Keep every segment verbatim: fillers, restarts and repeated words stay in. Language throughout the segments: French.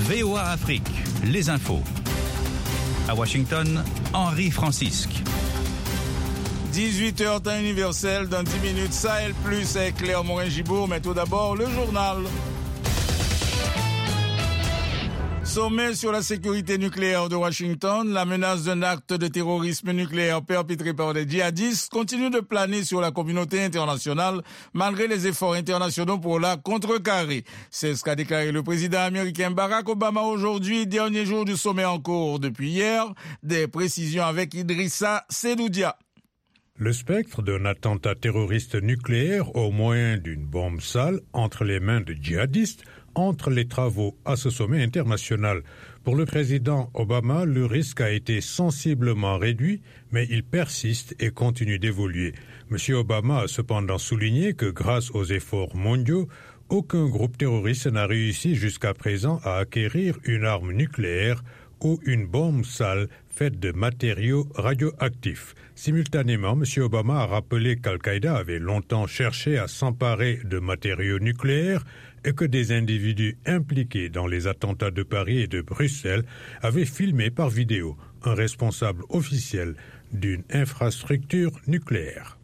V O A Afrique, les infos. À Washington, Henri Francisque. dix-huit heures temps universel, dans dix minutes, Sahel Plus avec Claire Morin-Gibault, mais tout d'abord, le journal. Sommet sur la sécurité nucléaire de Washington, la menace d'un acte de terrorisme nucléaire perpétré par des djihadistes continue de planer sur la communauté internationale malgré les efforts internationaux pour la contrecarrer. C'est ce qu'a déclaré le président américain Barack Obama aujourd'hui, dernier jour du sommet en cours depuis hier. Des précisions avec Idrissa Sedoudia. Le spectre d'un attentat terroriste nucléaire au moyen d'une bombe sale entre les mains de djihadistes entre les travaux à ce sommet international. Pour le président Obama, le risque a été sensiblement réduit, mais il persiste et continue d'évoluer. M. Obama a cependant souligné que grâce aux efforts mondiaux, aucun groupe terroriste n'a réussi jusqu'à présent à acquérir une arme nucléaire ou une bombe sale faite de matériaux radioactifs. Simultanément, M. Obama a rappelé qu'Al-Qaïda avait longtemps cherché à s'emparer de matériaux nucléaires et que des individus impliqués dans les attentats de Paris et de Bruxelles avaient filmé par vidéo un responsable officiel d'une infrastructure nucléaire.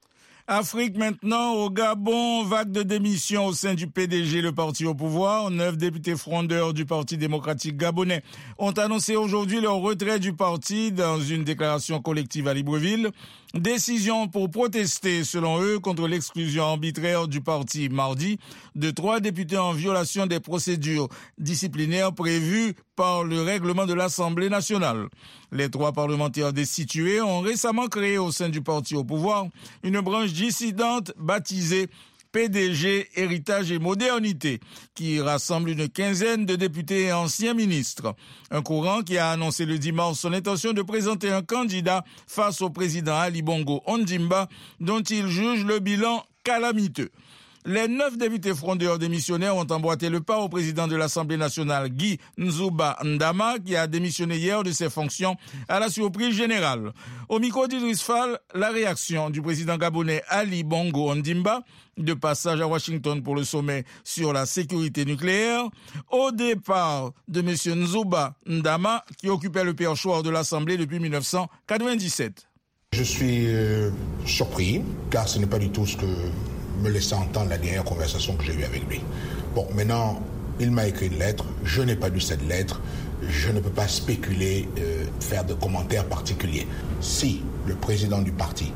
Afrique maintenant, au Gabon, vague de démission au sein du P D G, le parti au pouvoir. Neuf députés frondeurs du Parti démocratique gabonais ont annoncé aujourd'hui leur retrait du parti dans une déclaration collective à Libreville. Décision pour protester, selon eux, contre l'exclusion arbitraire du parti mardi de trois députés en violation des procédures disciplinaires prévues par le règlement de l'Assemblée nationale. Les trois parlementaires destitués ont récemment créé au sein du parti au pouvoir une branche dissidente baptisée P D G, Héritage et Modernité, qui rassemble une quinzaine de députés et anciens ministres. Un courant qui a annoncé le dimanche son intention de présenter un candidat face au président Ali Bongo Ondimba, dont il juge le bilan calamiteux. Les neuf députés frondeurs démissionnaires ont emboîté le pas au président de l'Assemblée nationale, Guy Nzouba Ndama, qui a démissionné hier de ses fonctions à la surprise générale. Au micro d'Idriss Fall, la réaction du président gabonais Ali Bongo Ondimba, de passage à Washington pour le sommet sur la sécurité nucléaire, au départ de M. Nzouba Ndama, qui occupait le perchoir de l'Assemblée depuis mille neuf cent quatre-vingt-dix-sept. Je suis euh, surpris, car ce n'est pas du tout ce que me laissait entendre la dernière conversation que j'ai eue avec lui. Bon, maintenant, il m'a écrit une lettre, je n'ai pas lu cette lettre, je ne peux pas spéculer, euh, faire de commentaires particuliers. Si le président du parti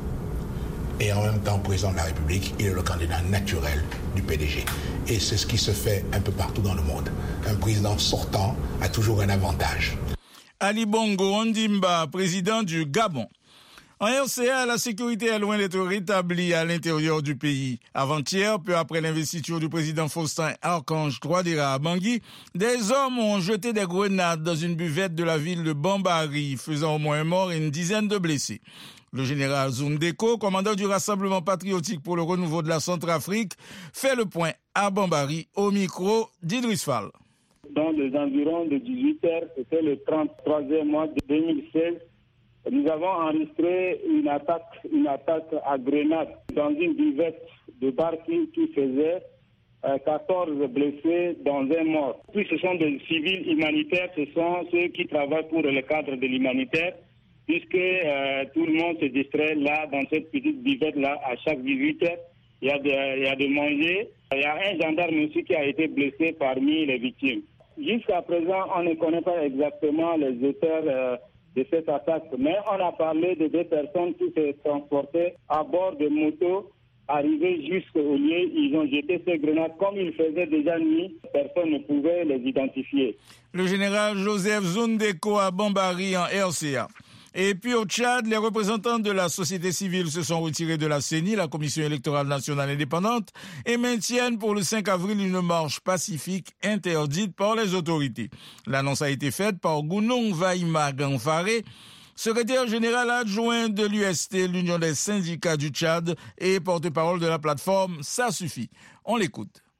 est en même temps président de la République, il est le candidat naturel du P D G. Et c'est ce qui se fait un peu partout dans le monde. Un président sortant a toujours un avantage. Ali Bongo Ondimba, président du Gabon. En R C A, la sécurité est loin d'être rétablie à l'intérieur du pays. Avant-hier, peu après l'investiture du président Faustin Archange Touadéra à Bangui, des hommes ont jeté des grenades dans une buvette de la ville de Bambari, faisant au moins un mort et une dizaine de blessés. Le général Zundeko, commandant du Rassemblement patriotique pour le renouveau de la Centrafrique, fait le point à Bambari au micro d'Idriss Fall. Dans les environs de dix-huit heures, c'était le trente-troisième mois de deux mille seize, nous avons enregistré une attaque, une attaque à grenade dans une buvette de bar qui, qui faisait euh, quatorze blessés dans un mort. Puis ce sont des civils humanitaires, ce sont ceux qui travaillent pour le cadre de l'humanitaire, puisque euh, tout le monde se distrait là, dans cette petite buvette-là, à chaque dix-huit heures. Il y a de, il y a de manger. Il y a un gendarme aussi qui a été blessé parmi les victimes. Jusqu'à présent, on ne connaît pas exactement les auteurs euh, de cette attaque, mais on a parlé de deux personnes qui se transportaient à bord de motos. Arrivés jusqu'au lieu, ils ont jeté ces grenades. Comme il faisait déjà nuit, personne ne pouvait les identifier. Le général Joseph Zundeko à Bambari en R C A. Et puis au Tchad, les représentants de la société civile se sont retirés de la C E N I, la Commission électorale nationale indépendante, et maintiennent pour le cinq avril une marche pacifique interdite par les autorités. L'annonce a été faite par Gounong Vaima Gangfaré, secrétaire général adjoint de l'U S T, l'Union des syndicats du Tchad, et porte-parole de la plateforme Ça suffit. On l'écoute.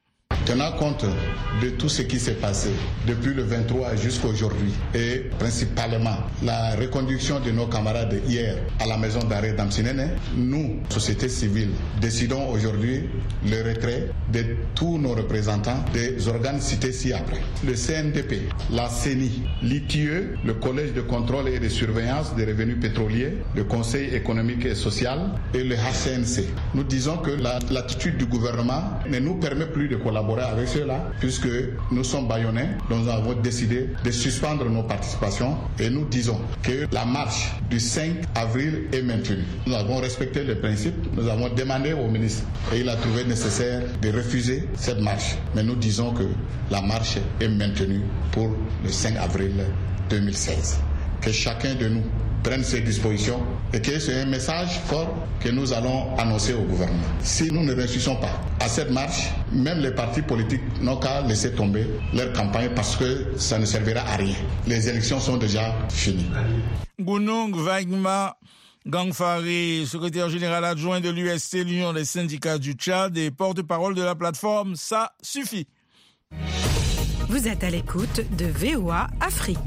Tenant compte de tout ce qui s'est passé depuis le vingt-trois jusqu'à aujourd'hui et principalement la reconduction de nos camarades hier à la maison d'arrêt d'Amsinene, nous, société civile, décidons aujourd'hui le retrait de tous nos représentants des organes cités ci-après. Le C N D P, la C E N I, l'I T I E, le Collège de contrôle et de surveillance des revenus pétroliers, le Conseil économique et social et le H C N C. Nous disons que la, l'attitude du gouvernement ne nous permet plus de collaborer avec ceux-là puisque nous sommes bâillonnés, nous avons décidé de suspendre nos participations et nous disons que la marche du cinq avril est maintenue. Nous avons respecté les principes, nous avons demandé au ministre et il a trouvé nécessaire de refuser cette marche. Mais nous disons que la marche est maintenue pour le cinq avril deux mille seize. Que chacun de nous prenne ses dispositions et que c'est un message fort que nous allons annoncer au gouvernement. Si nous ne réussissons pas à cette marche, même les partis politiques n'ont qu'à laisser tomber leur campagne parce que ça ne servira à rien. Les élections sont déjà finies. Gunung Vaigma Gangfari, secrétaire général adjoint de l'U S T, l'Union des syndicats du Tchad, et porte-parole de la plateforme Ça suffit. Vous êtes à l'écoute de V O A Afrique.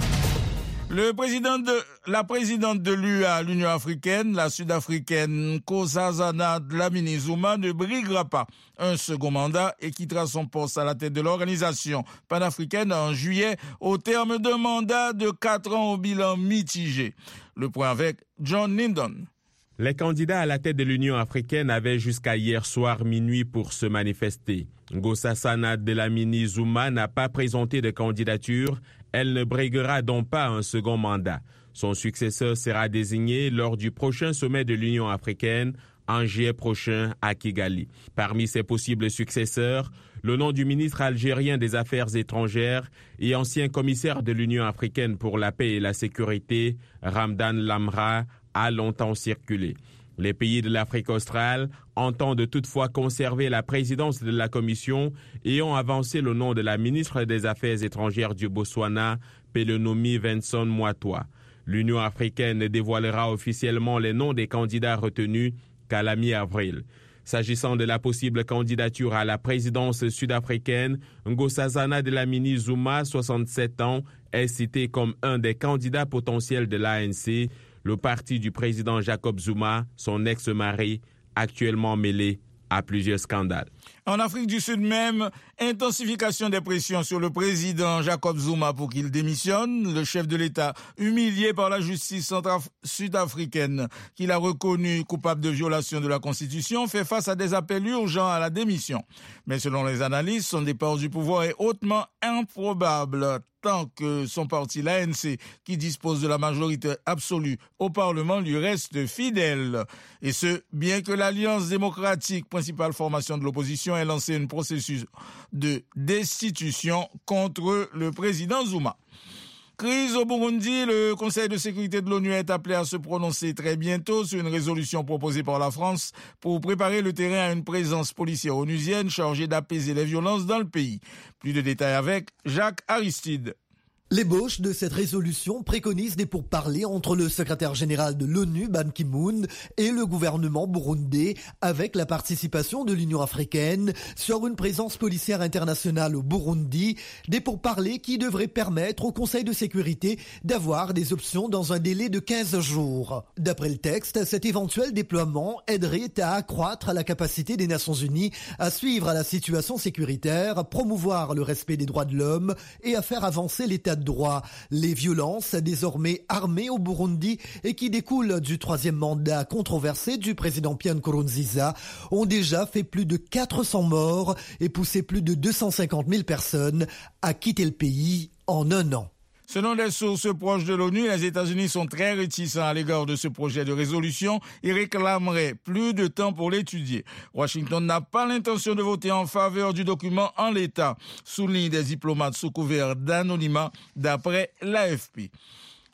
Le président de, la présidente de l'U A, l'Union africaine, la sud-africaine Nkosazana Dlamini-Zuma, ne briguera pas un second mandat et quittera son poste à la tête de l'organisation panafricaine en juillet au terme d'un mandat de quatre ans au bilan mitigé. Le point avec John Lindon. Les candidats à la tête de l'Union africaine avaient jusqu'à hier soir minuit pour se manifester. Nkosazana Dlamini-Zuma n'a pas présenté de candidature. Elle ne briguera donc pas un second mandat. Son successeur sera désigné lors du prochain sommet de l'Union africaine en juillet prochain à Kigali. Parmi ses possibles successeurs, le nom du ministre algérien des Affaires étrangères et ancien commissaire de l'Union africaine pour la paix et la sécurité, Ramdan Lamra, a longtemps circulé. Les pays de l'Afrique australe entendent toutefois conserver la présidence de la Commission et ont avancé le nom de la ministre des Affaires étrangères du Botswana, Pelonomi Venson Moatoa. L'Union africaine dévoilera officiellement les noms des candidats retenus qu'à la mi-avril. S'agissant de la possible candidature à la présidence sud-africaine, Nkosazana Dlamini-Zuma, soixante-sept ans, est cité comme un des candidats potentiels de l'A N C, le parti du président Jacob Zuma, son ex-mari, actuellement mêlé à plusieurs scandales. En Afrique du Sud même, intensification des pressions sur le président Jacob Zuma pour qu'il démissionne. Le chef de l'État, humilié par la justice sud-africaine, qu'il a reconnu coupable de violation de la Constitution, fait face à des appels urgents à la démission. Mais selon les analystes, son départ du pouvoir est hautement improbable, tant que son parti, l'A N C, qui dispose de la majorité absolue au Parlement, lui reste fidèle. Et ce, bien que l'Alliance démocratique, principale formation de l'opposition, ait lancé un processus de destitution contre le président Zuma. Crise au Burundi, le Conseil de sécurité de l'ONU est appelé à se prononcer très bientôt sur une résolution proposée par la France pour préparer le terrain à une présence policière onusienne chargée d'apaiser les violences dans le pays. Plus de détails avec Jacques Aristide. L'ébauche de cette résolution préconise des pourparlers entre le secrétaire général de l'ONU, Ban Ki-moon, et le gouvernement burundais, avec la participation de l'Union africaine sur une présence policière internationale au Burundi, des pourparlers qui devraient permettre au Conseil de sécurité d'avoir des options dans un délai de quinze jours. D'après le texte, cet éventuel déploiement aiderait à accroître la capacité des Nations Unies à suivre la situation sécuritaire, promouvoir le respect des droits de l'homme et à faire avancer l'état de droit. Les violences désormais armées au Burundi et qui découlent du troisième mandat controversé du président Pierre Nkurunziza ont déjà fait plus de quatre cents morts et poussé plus de deux cent cinquante mille personnes à quitter le pays en un an. Selon des sources proches de l'ONU, les États-Unis sont très réticents à l'égard de ce projet de résolution et réclameraient plus de temps pour l'étudier. Washington n'a pas l'intention de voter en faveur du document en l'état, soulignent des diplomates sous couvert d'anonymat d'après l'A F P.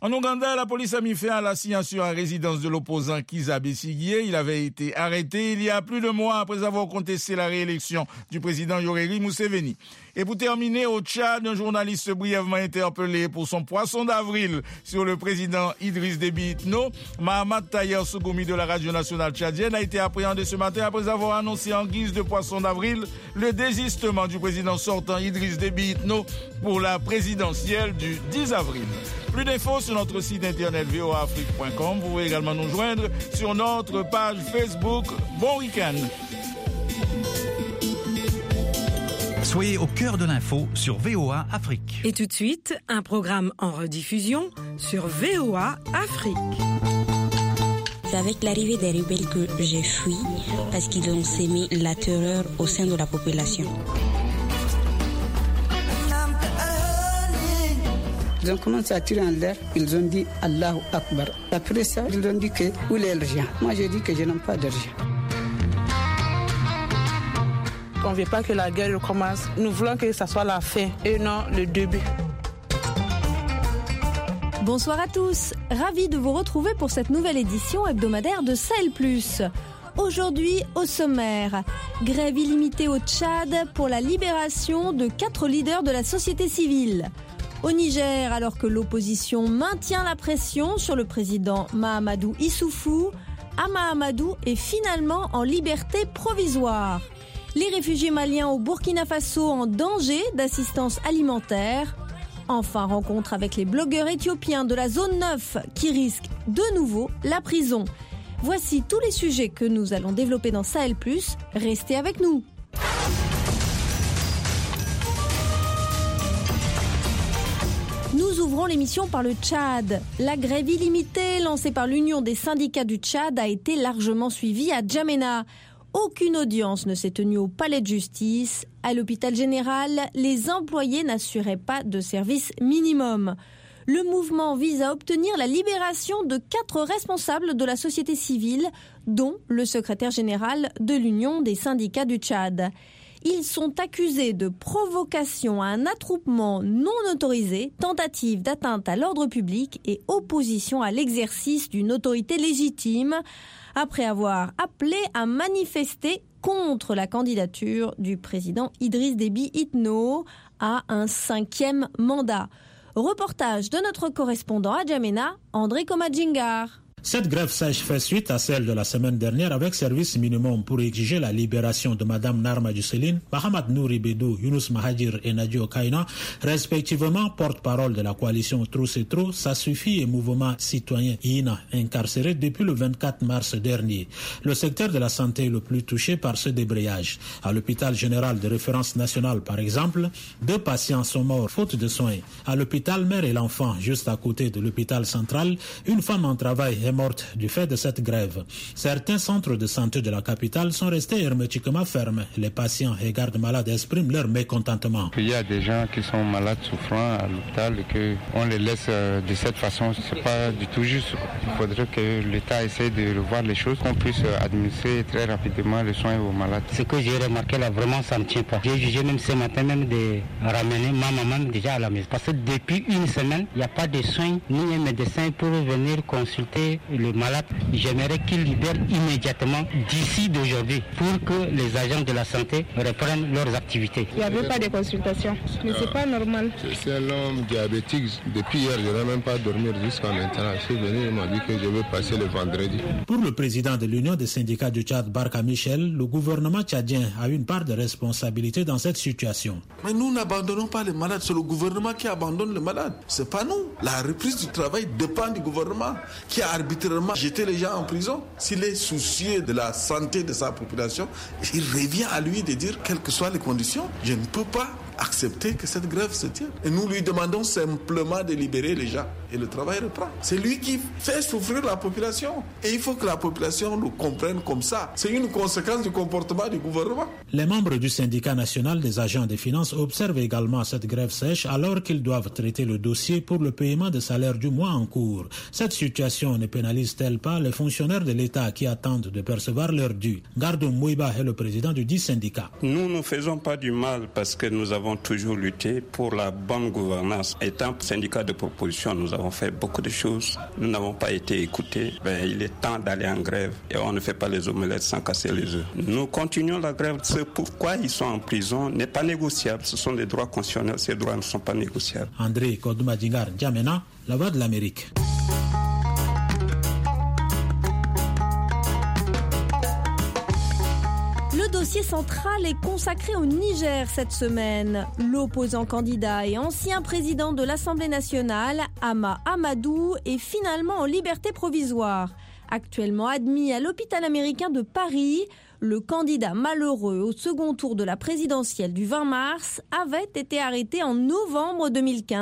En Ouganda, la police a mis fin à l'assignation à résidence de l'opposant Kizza Besigye. Il avait été arrêté il y a plus de mois après avoir contesté la réélection du président Yoweri Museveni. Et pour terminer, au Tchad, un journaliste brièvement interpellé pour son poisson d'avril sur le président Idriss Déby Itno, Mahamat Tayer Sougoumi de la radio nationale tchadienne, a été appréhendé ce matin après avoir annoncé en guise de poisson d'avril le désistement du président sortant Idriss Déby Itno pour la présidentielle du dix avril. Plus d'infos sur notre site internet v o a afrique point com. Vous pouvez également nous joindre sur notre page Facebook. Bon week-end. Soyez au cœur de l'info sur V O A Afrique. Et tout de suite, un programme en rediffusion sur V O A Afrique. C'est avec l'arrivée des rebelles que j'ai fui parce qu'ils ont sémé la terreur au sein de la population. Ils ont commencé à tirer en l'air, ils ont dit Allahu Akbar. Après ça, ils ont dit que où est l'argent? Moi j'ai dit que je n'ai pas d'argent. On ne veut pas que la guerre recommence. Nous voulons que ça soit la fin et non le début. Bonsoir à tous. Ravi de vous retrouver pour cette nouvelle édition hebdomadaire de Sahel plus. Aujourd'hui, au sommaire, grève illimitée au Tchad pour la libération de quatre leaders de la société civile. Au Niger, alors que l'opposition maintient la pression sur le président Mahamadou Issoufou, Ama Amadou est finalement en liberté provisoire. Les réfugiés maliens au Burkina Faso en danger d'assistance alimentaire. Enfin, rencontre avec les blogueurs éthiopiens de la zone neuf qui risquent de nouveau la prison. Voici tous les sujets que nous allons développer dans Sahel plus. Restez avec nous. Nous ouvrons l'émission par le Tchad. La grève illimitée lancée par l'Union des syndicats du Tchad a été largement suivie à N'Djamena. Aucune audience ne s'est tenue au palais de justice. À l'hôpital général, les employés n'assuraient pas de service minimum. Le mouvement vise à obtenir la libération de quatre responsables de la société civile, dont le secrétaire général de l'Union des syndicats du Tchad. Ils sont accusés de provocation à un attroupement non autorisé, tentative d'atteinte à l'ordre public et opposition à l'exercice d'une autorité légitime, après avoir appelé à manifester contre la candidature du président Idriss Déby Itno à un cinquième mandat. Reportage de notre correspondant à N'Djamena, André Komadjingar. Cette grève sèche fait suite à celle de la semaine dernière avec service minimum pour exiger la libération de Mme Narma Dusseline, Mahamad Nouri Bedou, Younous Mahajir et Nadio Kaina, respectivement porte-parole de la coalition Trop c'est trop, ça suffit et mouvement citoyen I N A, incarcérés depuis le vingt-quatre mars dernier. Le secteur de la santé est le plus touché par ce débrayage. À l'hôpital général de référence nationale, par exemple, deux patients sont morts faute de soins. À l'hôpital Mère et l'Enfant, juste à côté de l'hôpital central, une femme en travail est morte du fait de cette grève. Certains centres de santé de la capitale sont restés hermétiquement fermes. Les patients et gardes malades expriment leur mécontentement. Il y a des gens qui sont malades, souffrants à l'hôpital et qu'on les laisse de cette façon. C'est pas du tout juste. Il faudrait que l'État essaie de revoir les choses, qu'on puisse administrer très rapidement les soins aux malades. Ce que j'ai remarqué là, vraiment, ça ne tient pas. J'ai jugé même ce matin même de ramener ma maman déjà à la maison. Parce que depuis une semaine, il n'y a pas de soins ni un médecin pour venir consulter le malade. J'aimerais qu'il libère immédiatement d'ici d'aujourd'hui pour que les agents de la santé reprennent leurs activités. Il n'y avait pas de consultation, mais c'est pas normal. C'est un homme diabétique. Depuis hier, je n'ai même pas dormi jusqu'à maintenant. Je suis venu, il m'a dit que je vais passer le vendredi. Pour le président de l'Union des syndicats du Tchad, Barka Michel, le gouvernement tchadien a une part de responsabilité dans cette situation. Mais nous n'abandonnons pas les malades, c'est le gouvernement qui abandonne les malades. C'est pas nous. La reprise du travail dépend du gouvernement qui a arbitrairement jeté les gens en prison. S'il est soucieux de la santé de sa population, il revient à lui de dire, quelles que soient les conditions, je ne peux pas accepter que cette grève se tienne. Et nous lui demandons simplement de libérer les gens. Et le travail reprend. C'est lui qui fait souffrir la population. Et il faut que la population le comprenne comme ça. C'est une conséquence du comportement du gouvernement. Les membres du syndicat national des agents des finances observent également cette grève sèche alors qu'ils doivent traiter le dossier pour le paiement des salaires du mois en cours. Cette situation ne pénalise-t-elle pas les fonctionnaires de l'État qui attendent de percevoir leur dû? Gardo Mouiba est le président du dit syndicat. Nous ne faisons pas du mal parce que nous avons avons toujours lutté pour la bonne gouvernance. Étant syndicat de proposition, nous avons fait beaucoup de choses. Nous n'avons pas été écoutés. Ben, il est temps d'aller en grève et on ne fait pas les omelettes sans casser les œufs. Nous continuons la grève. Ce pourquoi ils sont en prison n'est pas négociable. Ce sont des droits constitutionnels. Ces droits ne sont pas négociables. André Kodouma-Djingar, N'Djamena, La Voix de l'Amérique. Le dossier central est consacré au Niger cette semaine. L'opposant candidat et ancien président de l'Assemblée nationale, Hama Amadou, est finalement en liberté provisoire. Actuellement admis à l'hôpital américain de Paris, le candidat malheureux au second tour de la présidentielle du vingt mars avait été arrêté en novembre deux mille quinze.